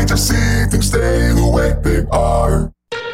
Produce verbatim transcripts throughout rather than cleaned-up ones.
hate to see things stay the way they are.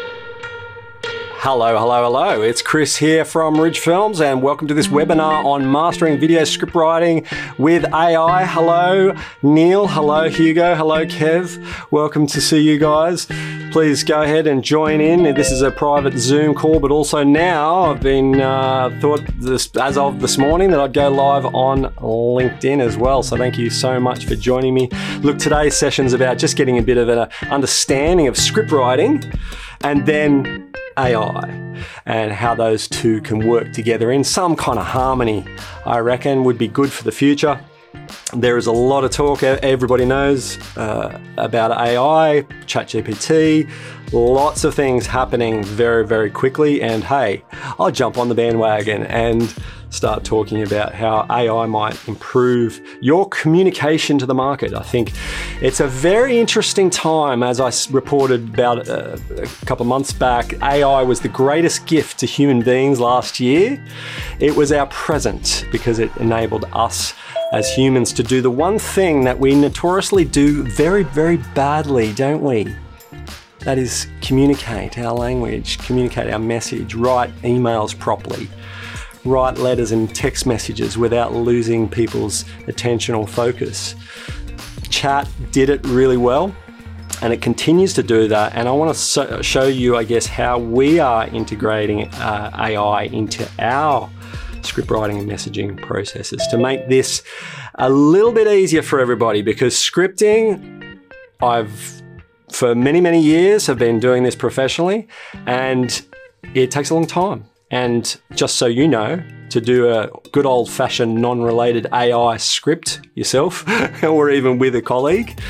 Hello, hello, hello. It's Chris here from Ridge Films, and welcome to this webinar on mastering video script writing with A I. Hello, Neil. Hello, Hugo. Hello, Kev. Welcome to see you guys. Please go ahead and join in. This is a private Zoom call, but also now I've been uh, thought this, as of this morning that I'd go live on LinkedIn as well. So thank you so much for joining me. Look, today's session is about just getting a bit of an understanding of script writing and then A I and how those two can work together in some kind of harmony, I reckon would be good for the future. There is a lot of talk, everybody knows, uh, about A I, ChatGPT, lots of things happening very, very quickly. And hey, I'll jump on the bandwagon and start talking about how A I might improve your communication to the market. I think it's a very interesting time. As I reported about a, a couple of months back, A I was the greatest gift to human beings last year. It was our present because it enabled us as humans to do the one thing that we notoriously do very, very badly, don't we? That is communicate our language, communicate our message, write emails properly, write letters and text messages without losing people's attention or focus. Chat did it really well, and it continues to do that. And I want to so- show you, I guess, how we are integrating uh, A I into our script writing and messaging processes to make this a little bit easier for everybody, because scripting, I've for many, many years have been doing this professionally, and it takes a long time. And just so you know, to do a good old-fashioned non-related A I script yourself or even with a colleague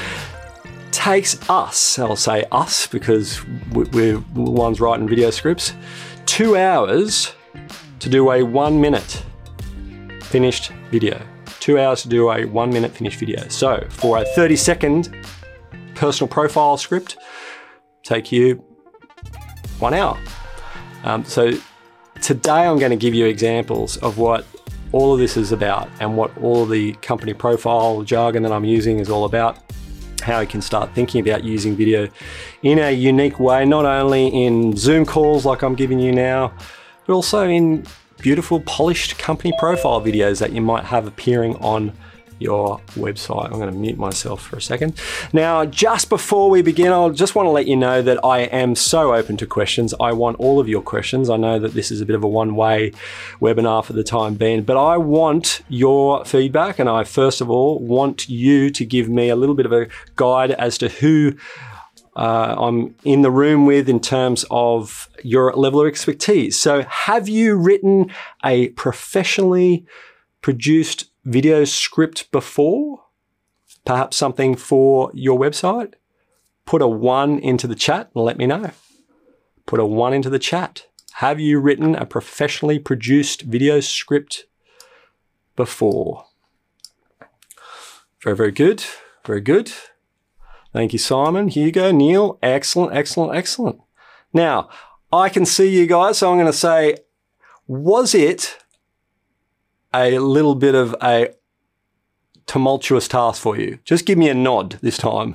takes us, I'll say us because we're the ones writing video scripts, two hours to do a one minute finished video. Two hours to do a one minute finished video. So for a thirty second personal profile script, take you one hour. Um, so today I'm going to give you examples of what all of this is about and what all of the company profile jargon that I'm using is all about. How you can start thinking about using video in a unique way, not only in Zoom calls like I'm giving you now, but also in beautiful polished company profile videos that you might have appearing on your website. I'm going to mute myself for a second. Now, just before we begin, I just want to let you know that I am so open to questions. I want all of your questions. I know that this is a bit of a one-way webinar for the time being, but I want your feedback, and I first of all want you to give me a little bit of a guide as to who Uh, I'm in the room with in terms of your level of expertise. So have you written a professionally produced video script before? Perhaps something for your website? Put a one into the chat and let me know. Put a one into the chat. Have you written a professionally produced video script before? Very, very good. Very good. Thank you, Simon, Hugo, Neil. Excellent, excellent, excellent. Now, I can see you guys, so I'm going to say, was it a little bit of a tumultuous task for you? Just give me a nod this time.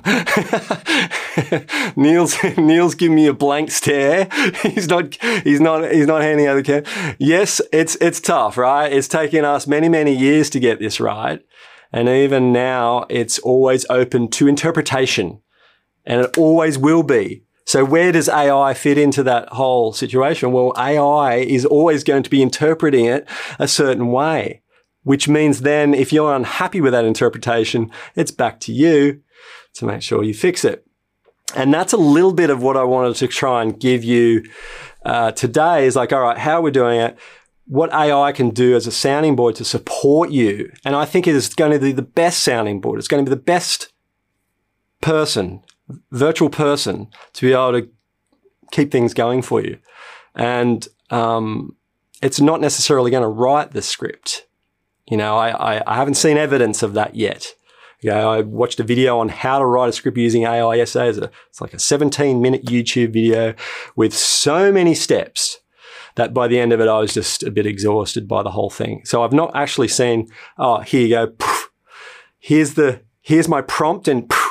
Neil's Neil's giving me a blank stare. He's not he's not he's not handing out the camera. Yes, it's it's tough, right? It's taken us many, many years to get this right. And even now, it's always open to interpretation, and it always will be. So where does A I fit into that whole situation? Well, A I is always going to be interpreting it a certain way, which means then if you're unhappy with that interpretation, it's back to you to make sure you fix it. And that's a little bit of what I wanted to try and give you uh, today is like, all right, how we're doing it, what A I can do as a sounding board to support you. And I think it is going to be the best sounding board. It's going to be the best person, virtual person, to be able to keep things going for you. And um, it's not necessarily going to write the script. You know, I, I, I haven't seen evidence of that yet. You know, I watched a video on how to write a script using A I yesterday. It's, a, it's like a seventeen minute YouTube video with so many steps that by the end of it, I was just a bit exhausted by the whole thing. So I've not actually seen, oh, here you go. Here's the, here's my prompt and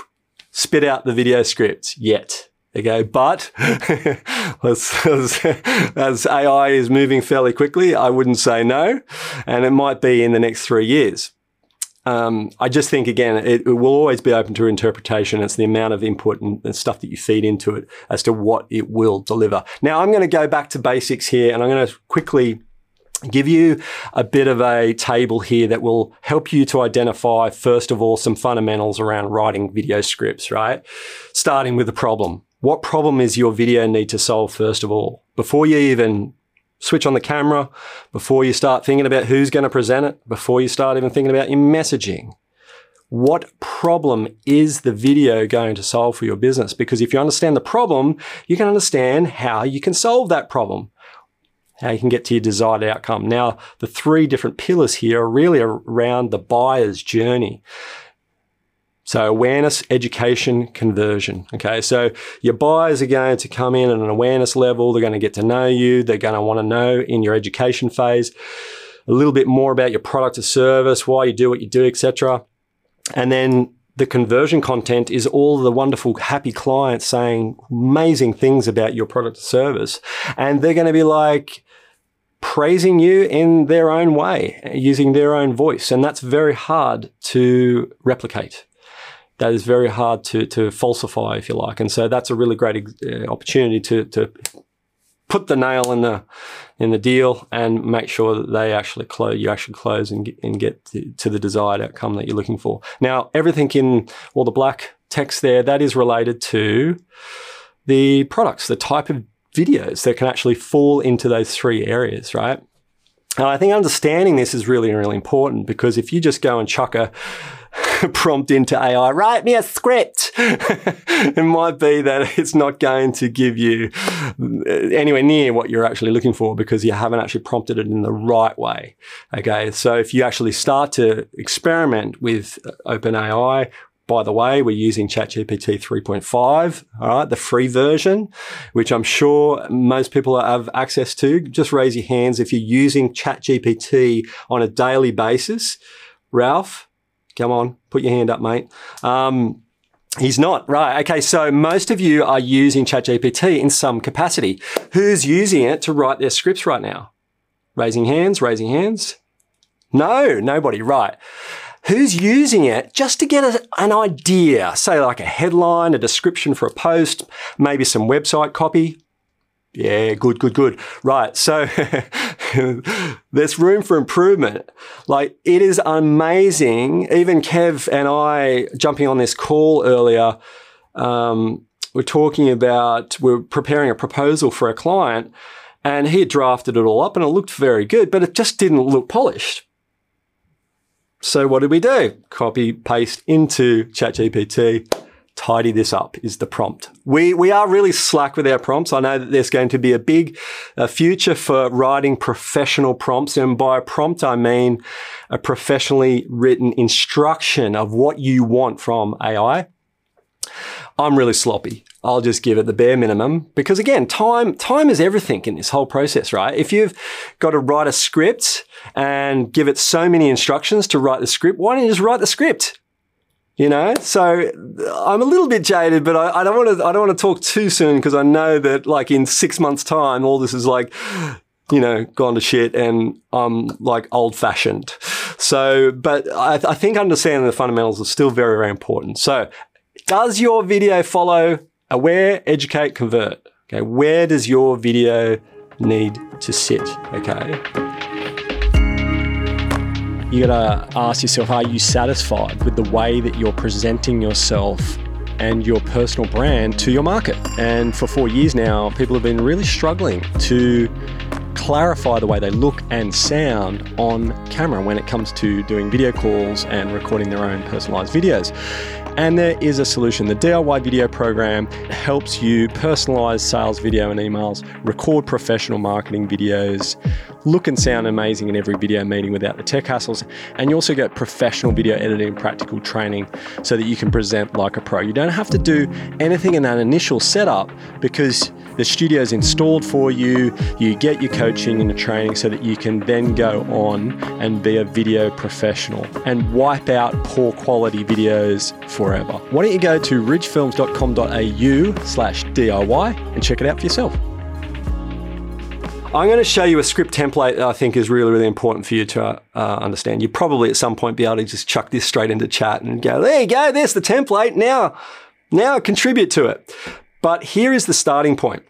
spit out the video script yet. Okay, but as, as, as A I is moving fairly quickly, I wouldn't say no, and it might be in the next three years. Um, I just think, again, it, it will always be open to interpretation. It's the amount of input and, and stuff that you feed into it as to what it will deliver. Now, I'm going to go back to basics here, and I'm going to quickly give you a bit of a table here that will help you to identify, first of all, some fundamentals around writing video scripts, right? Starting with the problem. What problem is your video need to solve, first of all? Before you even switch on the camera, before you start thinking about who's going to present it, before you start even thinking about your messaging, what problem is the video going to solve for your business? Because if you understand the problem, you can understand how you can solve that problem, how you can get to your desired outcome. Now, the three different pillars here are really around the buyer's journey. So awareness, education, conversion. Okay, so your buyers are going to come in at an awareness level. They're going to get to know you. They're going to want to know in your education phase a little bit more about your product or service, why you do what you do, et cetera. And then the conversion content is all the wonderful, happy clients saying amazing things about your product or service. And they're going to be like praising you in their own way, using their own voice. And that's very hard to replicate. That is very hard to, to falsify, if you like. And so that's a really great uh, opportunity to, to put the nail in the, in the deal and make sure that they actually close, you actually close and get, and get to, to the desired outcome that you're looking for. Now, everything in all the black text there, that is related to the products, the type of videos that can actually fall into those three areas, right? And I think understanding this is really, really important, because if you just go and chuck a prompt into A I, write me a script, it might be that it's not going to give you anywhere near what you're actually looking for, because you haven't actually prompted it in the right way. Okay, so if you actually start to experiment with OpenAI, by the way, we're using ChatGPT three point five, all right, the free version, which I'm sure most people have access to. Just raise your hands if you're using ChatGPT on a daily basis. Ralph, come on, put your hand up, mate. Um, he's not, right. Okay, so most of you are using ChatGPT in some capacity. Who's using it to write their scripts right now? Raising hands, raising hands. No, nobody, right. Who's using it just to get a, an idea, say like a headline, a description for a post, maybe some website copy? Yeah, good, good, good. Right, so there's room for improvement. Like, it is amazing. Even Kev and I, jumping on this call earlier, um, we're talking about, we're preparing a proposal for a client, and he had drafted it all up and it looked very good, but it just didn't look polished. So what did we do? Copy, paste into ChatGPT. Tidy this up is the prompt. We we are really slack with our prompts. I know that there's going to be a big uh, future for writing professional prompts. And by a prompt, I mean a professionally written instruction of what you want from A I. I'm really sloppy. I'll just give it the bare minimum, because again, time time is everything in this whole process, right? If you've got to write a script and give it so many instructions to write the script, why don't you just write the script? You know, so I'm a little bit jaded, but I, I don't want to. I don't want to talk too soon, because I know that, like, in six months' time, all this is like, you know, gone to shit, and I'm like old-fashioned. So, but I, I think understanding the fundamentals is still very, very important. So, does your video follow aware, educate, convert? Okay, where does your video need to sit? Okay. You gotta ask yourself, are you satisfied with the way that you're presenting yourself and your personal brand to your market? And for four years now, people have been really struggling to clarify the way they look and sound on camera when it comes to doing video calls and recording their own personalized videos. And there is a solution. The D I Y video program helps you personalize sales video and emails, record professional marketing videos look and sound amazing in every video meeting without the tech hassles. And you also get professional video editing, practical training so that you can present like a pro. You don't have to do anything in that initial setup because the studio is installed for you. You get your coaching and your training so that you can then go on and be a video professional and wipe out poor quality videos forever. Why don't you go to ridgefilms dot com dot a u slash D I Y and check it out for yourself. I'm going to show you a script template that I think is really, really important for you to uh, understand. You probably at some point be able to just chuck this straight into chat and go, there you go, there's the template. Now, now contribute to it. But here is the starting point.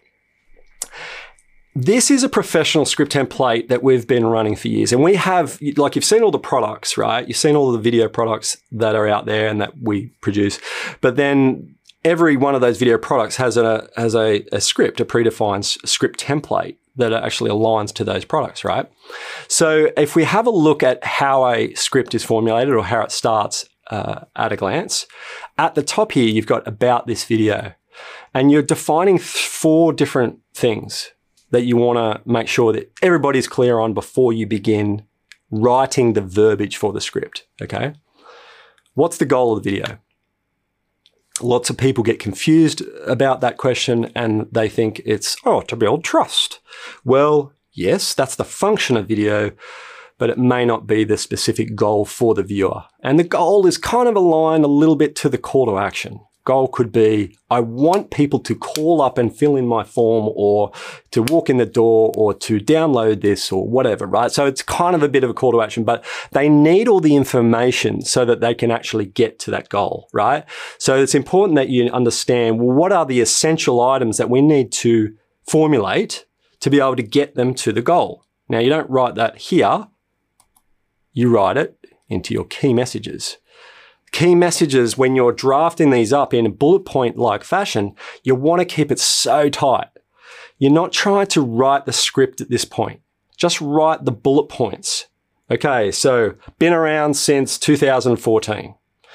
This is a professional script template that we've been running for years. And we have, like you've seen all the products, right? You've seen all the video products that are out there and that we produce. But then every one of those video products has a, has a, a script, a predefined script template that actually aligns to those products, right? So if we have a look at how a script is formulated or how it starts uh, at a glance, at the top here, you've got about this video. And you're defining four different things that you want to make sure that everybody's clear on before you begin writing the verbiage for the script, okay? What's the goal of the video? Lots of people get confused about that question and they think it's, oh, to build trust. Well, yes, that's the function of video, but it may not be the specific goal for the viewer. And the goal is kind of aligned a little bit to the call to action. Goal could be, I want people to call up and fill in my form or to walk in the door or to download this or whatever, right? So it's kind of a bit of a call to action, but they need all the information so that they can actually get to that goal, right? So it's important that you understand, well, what are the essential items that we need to formulate to be able to get them to the goal? Now, you don't write that here. You write it into your key messages. Key messages, when you're drafting these up in a bullet point like fashion, you want to keep it so tight. You're not trying to write the script at this point. Just write the bullet points. Okay, so been around since two thousand fourteen.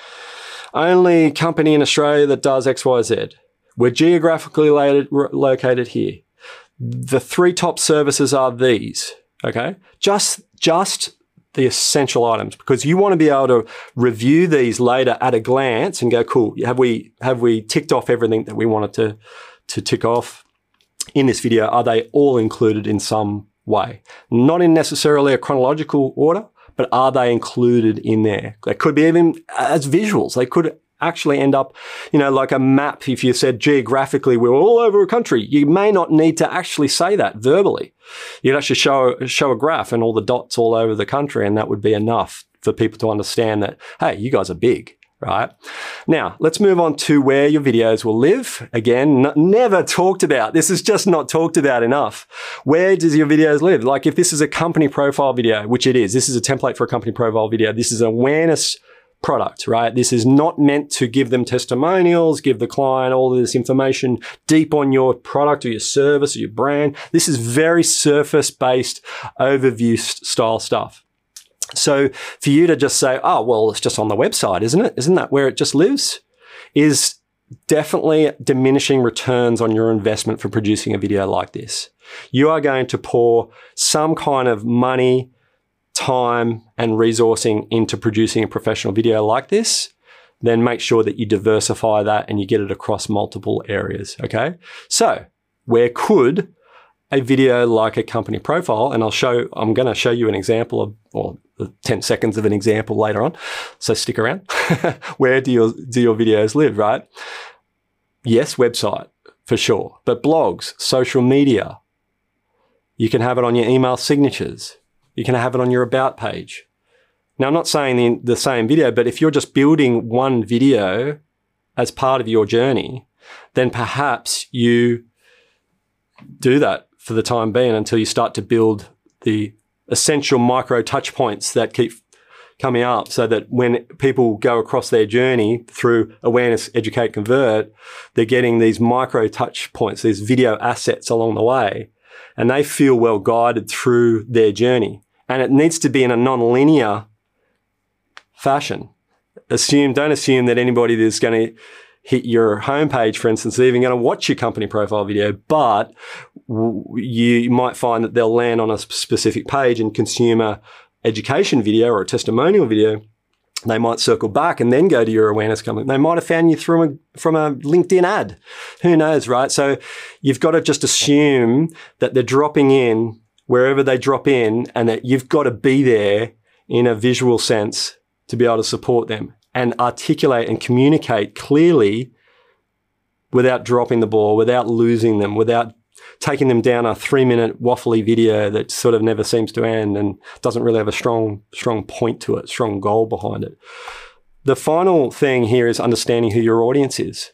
Only company in Australia that does X Y Z. We're geographically located here. The three top services are these, okay? Just, just the essential items, because you want to be able to review these later at a glance and go, cool, have we have we ticked off everything that we wanted to, to tick off in this video? Are they all included in some way? Not in necessarily a chronological order, but are they included in there? They could be even as visuals. They could actually end up, you know, like a map. If you said geographically we're all over a country, you may not need to actually say that verbally. You'd actually show, show a graph and all the dots all over the country, and that would be enough for people to understand that, hey, you guys are big, right? Now, let's move on to where your videos will live. Again, n- never talked about. This is just not talked about enough. Where does your videos live? Like if this is a company profile video, which it is, this is a template for a company profile video. This is an awareness product, right? This is not meant to give them testimonials, give the client all of this information deep on your product or your service or your brand. This is very surface-based overview style stuff. So for you to just say, oh, well, it's just on the website, isn't it? Isn't that where it just lives? Is definitely diminishing returns on your investment for producing a video like this. You are going to pour some kind of money, time and resourcing into producing a professional video like this, then make sure that you diversify that and you get it across multiple areas, okay? So where could a video like a company profile, and I'll show, I'm going to show you an example of, or ten seconds of an example later on, so stick around. Where do your, do your videos live, right? Yes, website, for sure, but blogs, social media, you can have it on your email signatures. You can have it on your about page. Now, I'm not saying the, the same video, but if you're just building one video as part of your journey, then perhaps you do that for the time being until you start to build the essential micro touch points that keep coming up so that when people go across their journey through awareness, educate, convert, they're getting these micro touch points, these video assets along the way, and they feel well guided through their journey. And it needs to be in a non-linear fashion. Assume, don't assume that anybody that's going to hit your homepage, for instance, they're even going to watch your company profile video, but w- you might find that they'll land on a specific page and consume a education video or a testimonial video. They might circle back and then go to your awareness company. They might have found you through a, from a LinkedIn ad. Who knows, right? So you've got to just assume that they're dropping in wherever they drop in and that you've got to be there in a visual sense to be able to support them and articulate and communicate clearly without dropping the ball, without losing them, without taking them down a three-minute waffly video that sort of never seems to end and doesn't really have a strong, strong point to it, strong goal behind it. The final thing here is understanding who your audience is.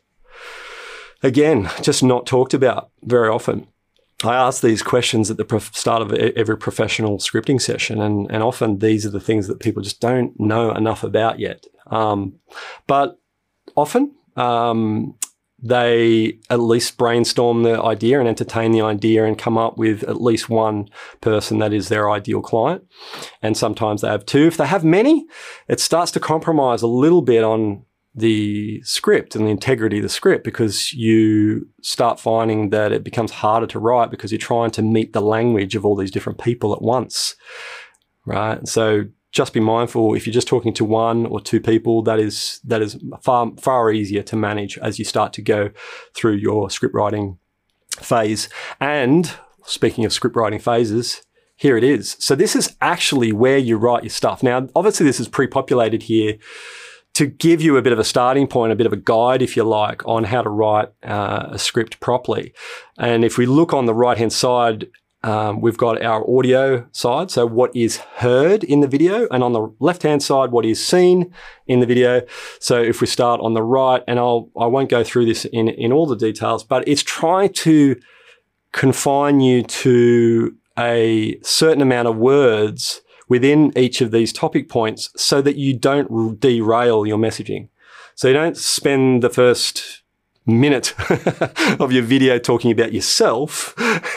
Again, just not talked about very often. I ask these questions at the prof- start of every professional scripting session, and, and often these are the things that people just don't know enough about yet. Um, but often, um, they at least brainstorm the idea and entertain the idea and come up with at least one person that is their ideal client. And sometimes they have two. If they have many, it starts to compromise a little bit on the script and the integrity of the script, because you start finding that it becomes harder to write because you're trying to meet the language of all these different people at once, right? So just be mindful, if you're just talking to one or two people, that is that is far far easier to manage as you start to go through your script writing phase. And speaking of script writing phases, here it is. So this is actually where you write your stuff. Now, obviously this is pre-populated here to give you a bit of a starting point, a bit of a guide, if you like, on how to write uh, a script properly. And if we look on the right-hand side, Um, we've got our audio side, so what is heard in the video, and on the left-hand side, what is seen in the video. So if we start on the right, and I'll, I won't go through this in, in all the details, but it's trying to confine you to a certain amount of words within each of these topic points so that you don't derail your messaging. So you don't spend the first minute of your video talking about yourself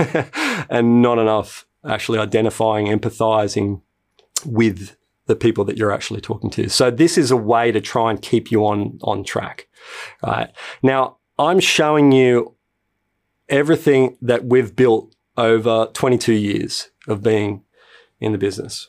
and not enough actually identifying, empathizing with the people that you're actually talking to. So this is a way to try and keep you on, on track, right? Now, I'm showing you everything that we've built over twenty-two years of being in the business.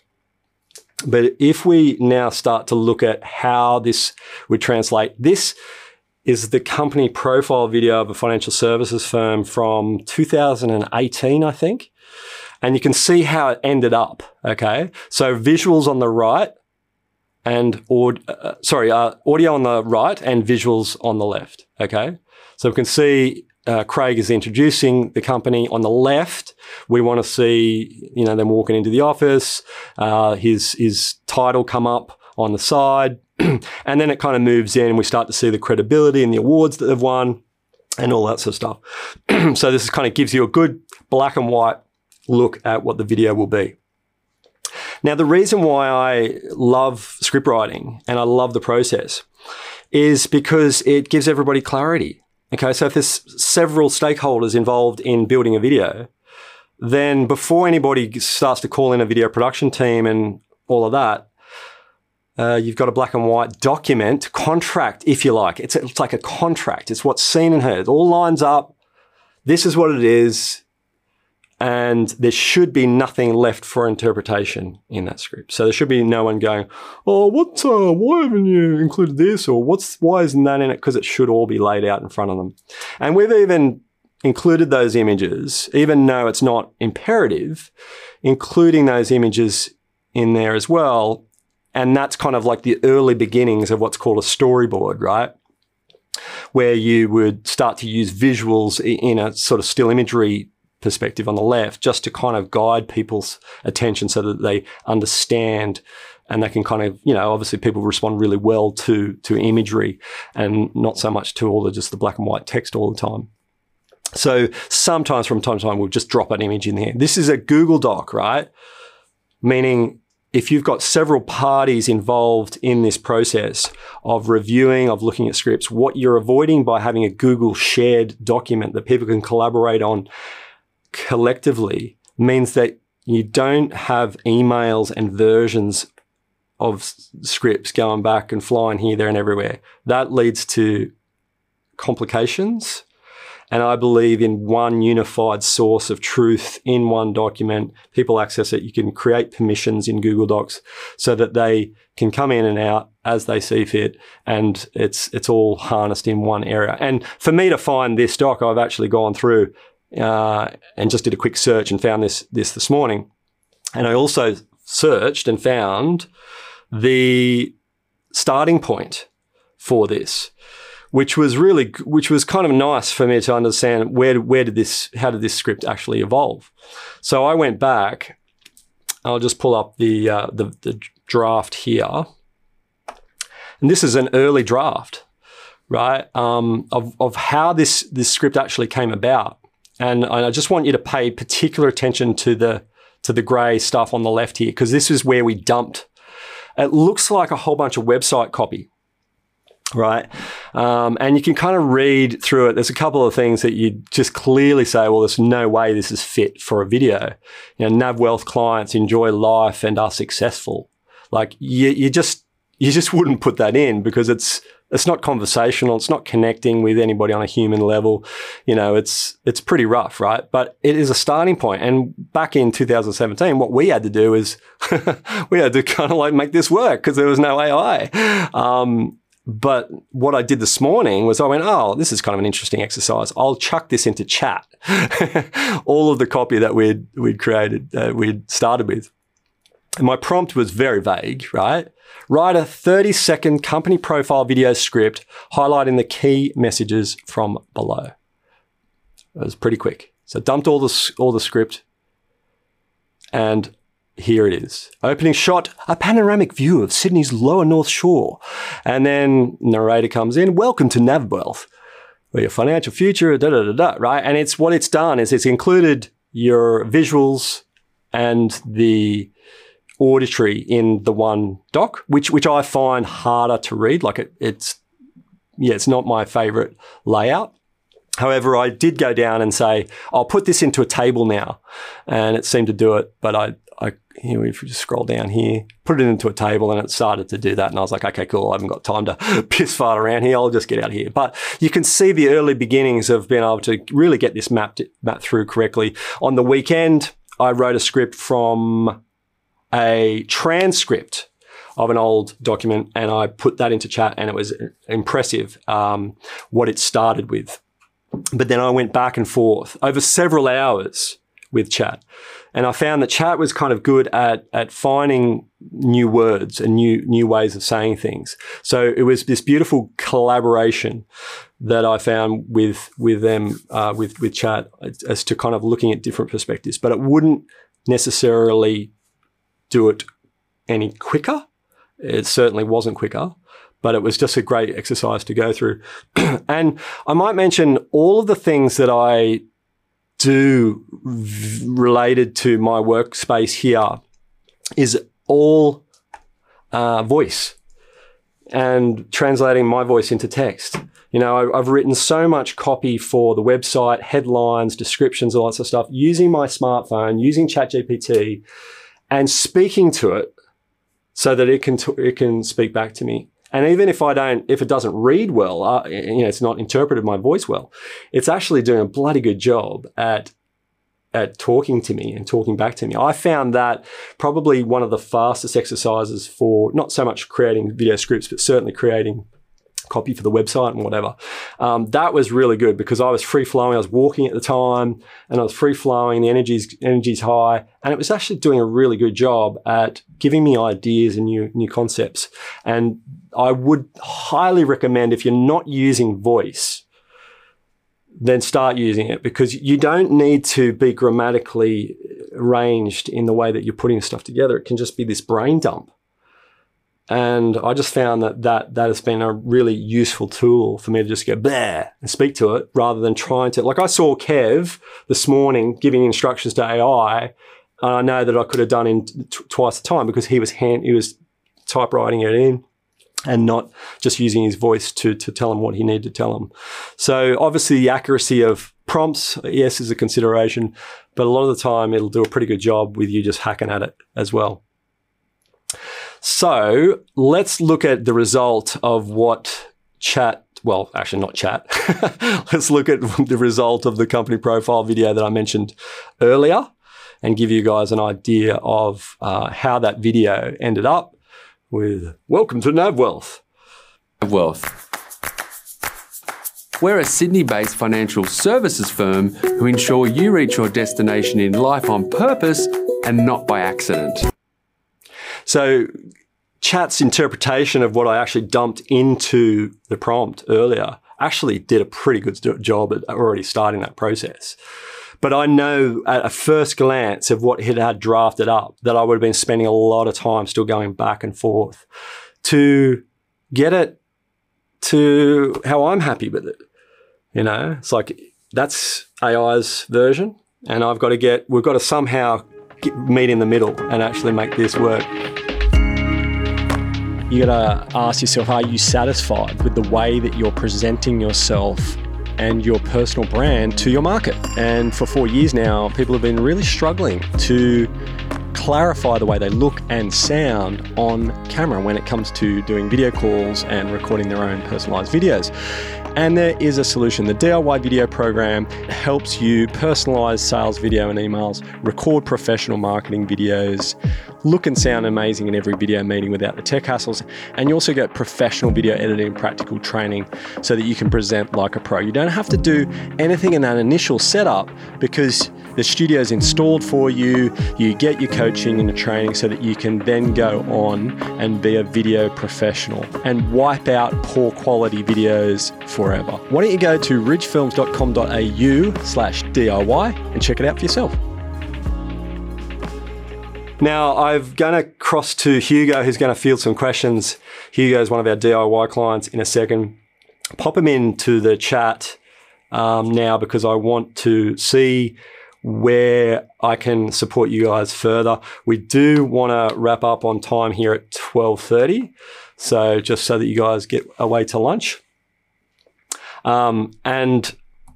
But if we now start to look at how this would translate, this is the company profile video of a financial services firm from two thousand eighteen, I think. And you can see how it ended up, okay? So visuals on the right and, aud- uh, sorry, uh, audio on the right and visuals on the left, okay? So we can see uh, Craig is introducing the company. On the left, we want to see, you know, them walking into the office, uh, his, his title come up on the side. And then it kind of moves in and we start to see the credibility and the awards that they've won and all that sort of stuff. So this is kind of gives you a good black and white look at what the video will be. Now, the reason why I love script writing and I love the process is because it gives everybody clarity. Okay, so if there's several stakeholders involved in building a video, then before anybody starts to call in a video production team and all of that, Uh, you've got a black and white document, contract, if you like. It's, it's like a contract. It's what's seen and heard. It all lines up. This is what it is. And there should be nothing left for interpretation in that script. So there should be no one going, oh, what, uh, why haven't you included this? Or what's, why isn't that in it? Because it should all be laid out in front of them. And we've even included those images, even though it's not imperative, including those images in there as well. And that's kind of like the early beginnings of what's called a storyboard, right? Where you would start to use visuals in a sort of still imagery perspective on the left, just to kind of guide people's attention so that they understand and they can kind of, you know, obviously people respond really well to, to imagery and not so much to all the just the black and white text all the time. So sometimes from time to time, we'll just drop an image in here. This is a Google Doc, right? Meaning, if you've got several parties involved in this process of reviewing, of looking at scripts, what you're avoiding by having a Google shared document that people can collaborate on collectively means that you don't have emails and versions of scripts going back and flying here, there, and everywhere. That leads to complications. And I believe in one unified source of truth in one document. People access it. You can create permissions in Google Docs so that they can come in and out as they see fit. And it's it's all harnessed in one area. And for me to find this doc, I've actually gone through uh, and just did a quick search and found this this this morning. And I also searched and found the starting point for this, which was really, which was kind of nice for me to understand where, where did this, how did this script actually evolve? So I went back. I'll just pull up the uh, the, the draft here, and this is an early draft, right? Um, of of how this this script actually came about, and I just want you to pay particular attention to the to the grey stuff on the left here, because this is where we dumped. It looks like a whole bunch of website copy. Right. Um, and you can kind of read through it. There's a couple of things that you just clearly say, well, there's no way this is fit for a video. You know, NavWealth clients enjoy life and are successful. Like you, you just, you just wouldn't put that in because it's, it's not conversational. It's not connecting with anybody on a human level. You know, it's, it's pretty rough, right? But it is a starting point. And back in two thousand seventeen, what we had to do is we had to kind of like make this work because there was no A I. Um, But what I did this morning was I went, oh, this is kind of an interesting exercise. I'll chuck this into chat. All of the copy that we'd, we'd created, uh, we'd started with. And my prompt was very vague, right? Write a thirty second company profile video script highlighting the key messages from below. It was pretty quick. So dumped all the, all the script, and here it is. Opening shot, a panoramic view of Sydney's lower North Shore. And then narrator comes in, welcome to NavWealth, where your financial future, da, da, da, da, right? And it's what it's done is it's included your visuals and the auditory in the one doc, which which I find harder to read. Like it, it's, yeah, it's not my favorite layout. However, I did go down and say, I'll put this into a table now. And it seemed to do it, but I, I, you know, if you just scroll down here, put it into a table and it started to do that. And I was like, okay, cool. I haven't got time to piss fart around here. I'll just get out of here. But you can see the early beginnings of being able to really get this mapped, mapped through correctly. On the weekend, I wrote a script from a transcript of an old document and I put that into chat, and it was impressive um, what it started with. But then I went back and forth over several hours with chat. And I found that chat was kind of good at, at finding new words and new, new ways of saying things. So it was this beautiful collaboration that I found with, with them, uh, with, with chat as to kind of looking at different perspectives, but it wouldn't necessarily do it any quicker. It certainly wasn't quicker, but it was just a great exercise to go through. And I might mention all of the things that I do v- related to my workspace here is all uh, voice and translating my voice into text. You know, I, I've written so much copy for the website, headlines, descriptions, all that sort of stuff, using my smartphone, using ChatGPT and speaking to it so that it can, t- it can speak back to me. And even if I don't, if it doesn't read well, uh, you know, it's not interpreted my voice well, it's actually doing a bloody good job at, at talking to me and talking back to me. I found that probably one of the fastest exercises for not so much creating video scripts, but certainly creating copy for the website and whatever. Um, that was really good because I was free flowing. I was walking at the time and I was free flowing. The energy's, energy's high. And it was actually doing a really good job at giving me ideas and new, new concepts. And I would highly recommend, if you're not using voice, then start using it, because you don't need to be grammatically arranged in the way that you're putting stuff together. It can just be this brain dump. And I just found that that, that has been a really useful tool for me to just go bleh and speak to it rather than trying to, like I saw Kev this morning giving instructions to A I. And I know that I could have done in t- twice the time because he was hand, he was typewriting it in and not just using his voice to, to tell him what he needed to tell him. So obviously the accuracy of prompts, yes, is a consideration, but a lot of the time it'll do a pretty good job with you just hacking at it as well. So let's look at the result of what chat well, actually not chat. Let's look at the result of the company profile video that I mentioned earlier and give you guys an idea of uh, how that video ended up with welcome to NavWealth. NavWealth. We're a Sydney-based financial services firm who ensure you reach your destination in life on purpose and not by accident. So chat's interpretation of what I actually dumped into the prompt earlier actually did a pretty good job at already starting that process. But I know at a first glance of what it had drafted up that I would have been spending a lot of time still going back and forth to get it to how I'm happy with it. You know, it's like that's A I's version, and I've got to get, we've got to somehow get, meet in the middle and actually make this work. You got to ask yourself, are you satisfied with the way that you're presenting yourself and your personal brand to your market? And for four years now, people have been really struggling to clarify the way they look and sound on camera when it comes to doing video calls and recording their own personalized videos. And there is a solution. The D I Y video program helps you personalize sales video and emails, record professional marketing videos, look and sound amazing in every video meeting without the tech hassles. And you also get professional video editing and practical training so that you can present like a pro. You don't have to do anything in that initial setup because the studio is installed for you. You get your coaching and the training so that you can then go on and be a video professional and wipe out poor quality videos forever. Why don't you go to ridgefilms.com.au slash DIY and check it out for yourself. Now, I'm going to cross to Hugo, who's going to field some questions. Hugo is one of our D I Y clients in a second. Pop him into the chat um, now because I want to see where I can support you guys further. We do want to wrap up on time here at twelve thirty, so just so that you guys get away to lunch. Um, and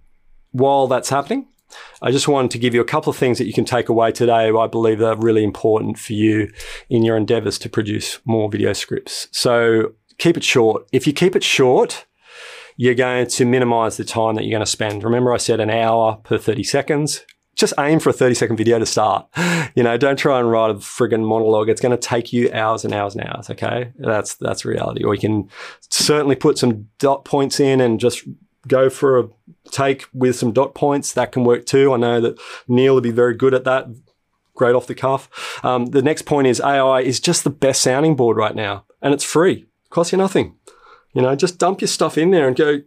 while that's happening, I just wanted to give you a couple of things that you can take away today I believe are really important for you in your endeavors to produce more video scripts. So keep it short. If you keep it short, you're going to minimize the time that you're going to spend. Remember I said an hour per thirty seconds. Just aim for a thirty second video to start. You know, don't try and write a friggin' monologue. It's going to take you hours and hours and hours. Okay. That's, that's reality. Or you can certainly put some dot points in and just go for a take with some dot points. That can work too. I know that Neil would be very good at that. Great off the cuff. Um, the next point is A I is just the best sounding board right now, and it's free. It costs you nothing. You know, just dump your stuff in there and go,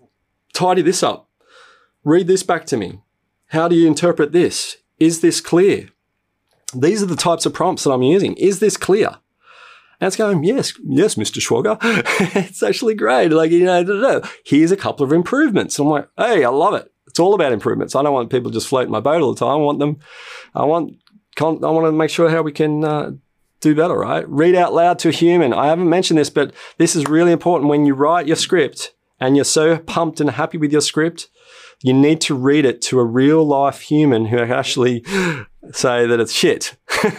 tidy this up. Read this back to me. How do you interpret this? Is this clear? These are the types of prompts that I'm using. Is this clear? And it's going, yes, yes, Mister Schwager. It's actually great. Like, you know, da, da, da. Here's a couple of improvements. I'm like, hey, I love it. It's all about improvements. I don't want people just floating my boat all the time. I want them, I want, I want to make sure how we can uh, do better, right? Read out loud to a human. I haven't mentioned this, but this is really important. When you write your script and you're so pumped and happy with your script, you need to read it to a real life human who actually say that it's shit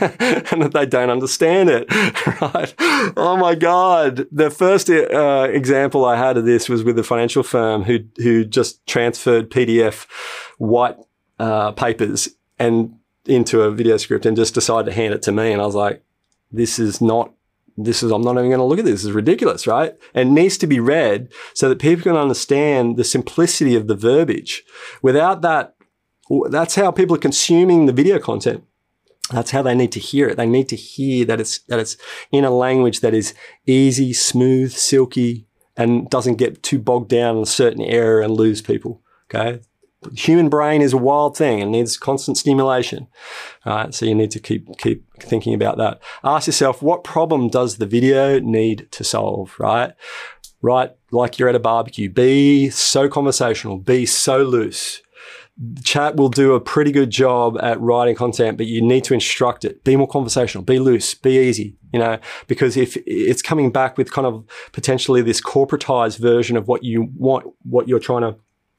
and that they don't understand it, right? Oh my God. The first uh, example I had of this was with a financial firm who, who just transferred P D F white uh, papers and into a video script and just decided to hand it to me. And I was like, this is not This is, I'm not even going to look at this. This is ridiculous, right? And it needs to be read so that people can understand the simplicity of the verbiage. Without that, that's how people are consuming the video content. That's how they need to hear it. They need to hear that it's, that it's in a language that is easy, smooth, silky, and doesn't get too bogged down in a certain area and lose people. Okay. The human brain is a wild thing and needs constant stimulation. All right, so you need to keep keep thinking about that. Ask yourself, what problem does the video need to solve, right? Right, like you're at a barbecue. Be so conversational. Be so loose. Chat will do a pretty good job at writing content, but you need to instruct it. Be more conversational. Be loose. Be easy, you know, because if it's coming back with kind of potentially this corporatized version of what you want, what you're trying to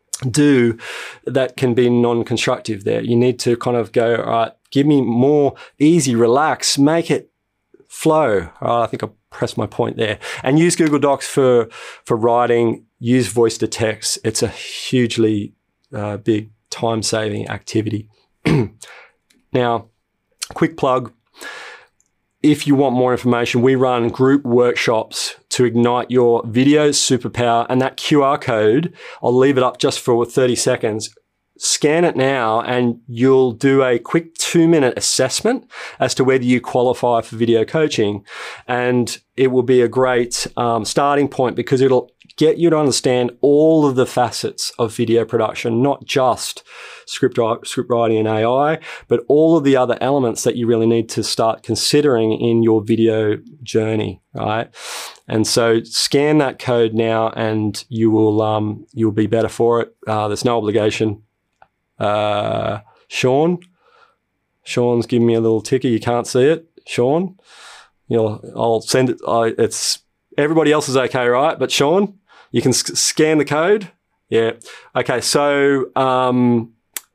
do, that can be non-constructive there. You need to kind of go, all right, give me more easy, relax, make it flow. Oh, I think I pressed my point there. And use Google Docs for, for writing, use voice to text. It's a hugely uh, big time-saving activity. Now, quick plug. If you want more information, we run group workshops to ignite your video superpower. And that Q R code, I'll leave it up just for thirty seconds. Scan it now and you'll do a quick two minute assessment as to whether you qualify for video coaching. And it will be a great um, starting point because it'll get you to understand all of the facets of video production, not just script, script writing and A I, but all of the other elements that you really need to start considering in your video journey, right? And so scan that code now and you will, um, you'll be better for it. Uh, there's no obligation. Uh, Sean, Sean's giving me a little ticker. You can't see it, Sean. You know, I'll send it. I, it's everybody else is okay, right? But Sean, you can sc- scan the code. Yeah. Okay. So um,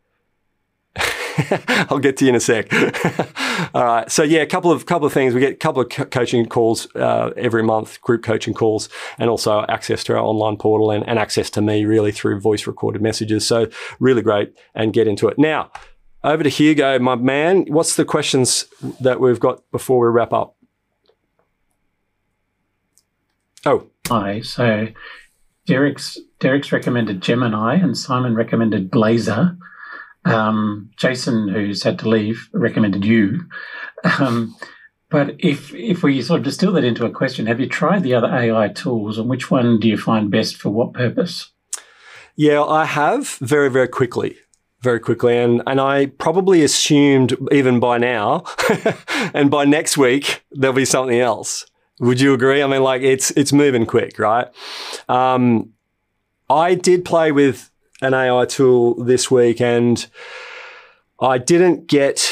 I'll get to you in a sec. All right. So yeah, a couple of couple of things. We get a couple of co- coaching calls uh, every month, group coaching calls, and also access to our online portal and, and access to me really through voice recorded messages. So really great, and get into it. Now, over to Hugo, my man. What's the questions that we've got before we wrap up? Oh. Hi. So Derek's Derek's recommended Gemini and Simon recommended Blazor. Um, Jason, who's had to leave, recommended you. Um, but if if we sort of distill that into a question, have you tried the other A I tools, and which one do you find best for what purpose? Yeah, I have very, very quickly. Very quickly. And, and I probably assumed even by now and by next week, there'll be something else. Would you agree? I mean, like it's it's moving quick, right? Um, I did play with an A I tool this week and I didn't get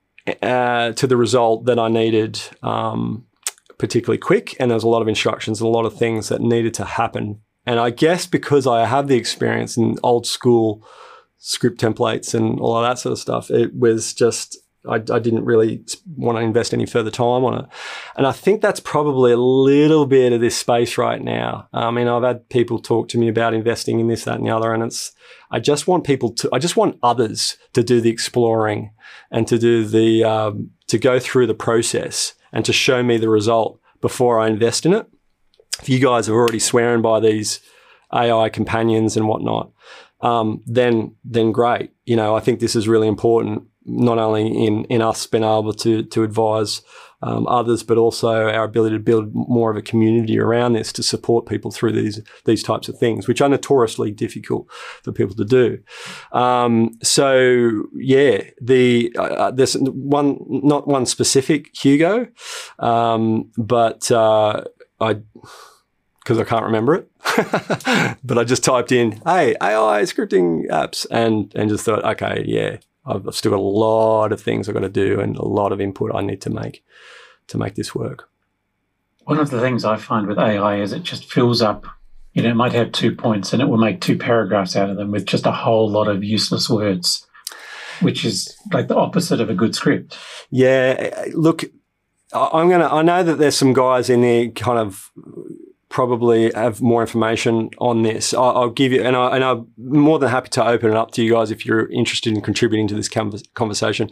uh, to the result that I needed um, particularly quick. And there's a lot of instructions and a lot of things that needed to happen. And I guess because I have the experience in old school script templates and all of that sort of stuff, it was just, I, I didn't really want to invest any further time on it. And I think that's probably a little bit of this space right now. I mean, I've had people talk to me about investing in this, that, and the other, and it's, I just want people to, I just want others to do the exploring and to do the, um, to go through the process and to show me the result before I invest in it. If you guys are already swearing by these A I companions and whatnot, um, then, then great. You know, I think this is really important, not only in, in us being able to, to advise um, others, but also our ability to build more of a community around this to support people through these these types of things, which are notoriously difficult for people to do. Um, so yeah, the uh, there's one, not one specific Hugo, um, but uh, I because I can't remember it, but I just typed in, "Hey, A I scripting apps," and and just thought, okay, yeah. I've still got a lot of things I've got to do and a lot of input I need to make to make this work. One of the things I find with A I is it just fills up, you know, it might have two points and it will make two paragraphs out of them with just a whole lot of useless words, which is like the opposite of a good script. Yeah, look, I'm going to, I know that there's some guys in there kind of probably have more information on this. I'll, I'll give you, and, I, and I'm more than happy to open it up to you guys if you're interested in contributing to this conversation.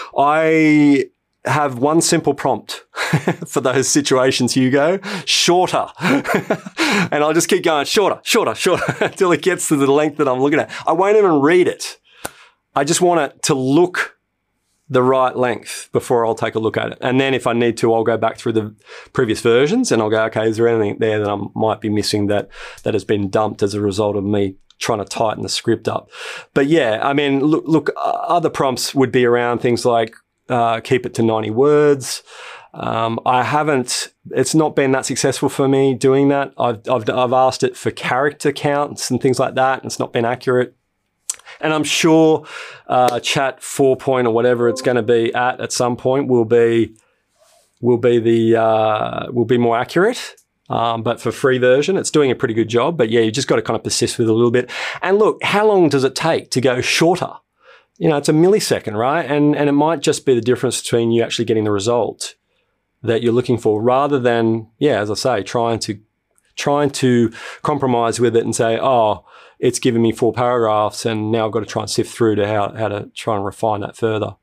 I have one simple prompt for those situations, Hugo, shorter. And I'll just keep going, shorter, shorter, shorter, until it gets to the length that I'm looking at. I won't even read it. I just want it to look the right length before I'll take a look at it. And then if I need to, I'll go back through the previous versions and I'll go, okay, is there anything there that I might be missing that, that has been dumped as a result of me trying to tighten the script up? But yeah, I mean, look, look other prompts would be around things like uh, keep it to ninety words. Um, I haven't, it's not been that successful for me doing that. I've, I've, I've asked it for character counts and things like that, and it's not been accurate. And I'm sure uh, Chat four point or whatever it's going to be at at some point will be will be the uh, will be more accurate. Um, but for free version, it's doing a pretty good job. But yeah, you just got to kind of persist with it a little bit. And look, how long does it take to go shorter? You know, it's a millisecond, right? And and it might just be the difference between you actually getting the result that you're looking for, rather than, yeah, as I say, trying to trying to compromise with it and say, oh, it's given me four paragraphs and now I've got to try and sift through to how, how to try and refine that further.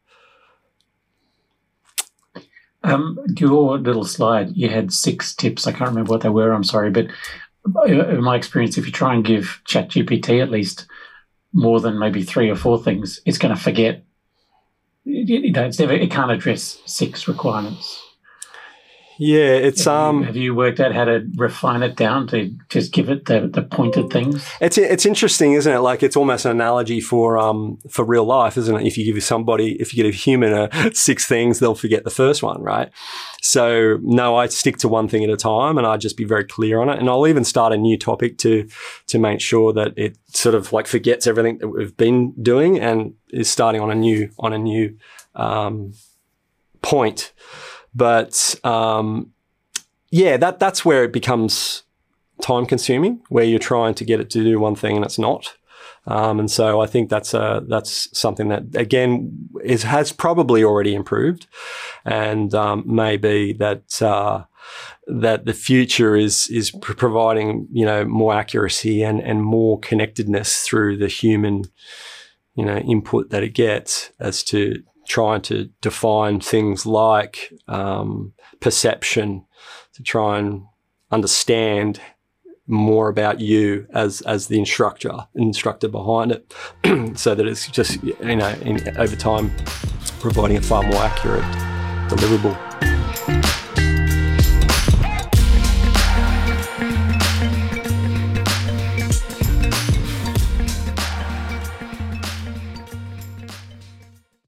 Um, your little slide, you had six tips. I can't remember what they were, I'm sorry. But in my experience, if you try and give ChatGPT at least more than maybe three or four things, it's going to forget. You know, it's never, it can't address six requirements. Yeah, it's have um. You, have you worked out how to refine it down to just give it the, the pointed things? It's it's interesting, isn't it? Like, it's almost an analogy for um for real life, isn't it? If you give somebody, if you give a human a six things, they'll forget the first one, right? So no, I stick to one thing at a time, and I just be very clear on it. And I'll even start a new topic to to make sure that it sort of like forgets everything that we've been doing and is starting on a new on a new um, point. But um, yeah, that that's where it becomes time consuming, where you're trying to get it to do one thing and it's not. Um, and so I think that's a, that's something that, again, is, has probably already improved, and um, maybe that uh, that the future is is providing, you know, more accuracy and and more connectedness through the human, you know, input that it gets as to trying to define things like um, perception, to try and understand more about you as as the instructor instructor behind it, so that it's just, you know, in, over time providing a far more accurate deliverable.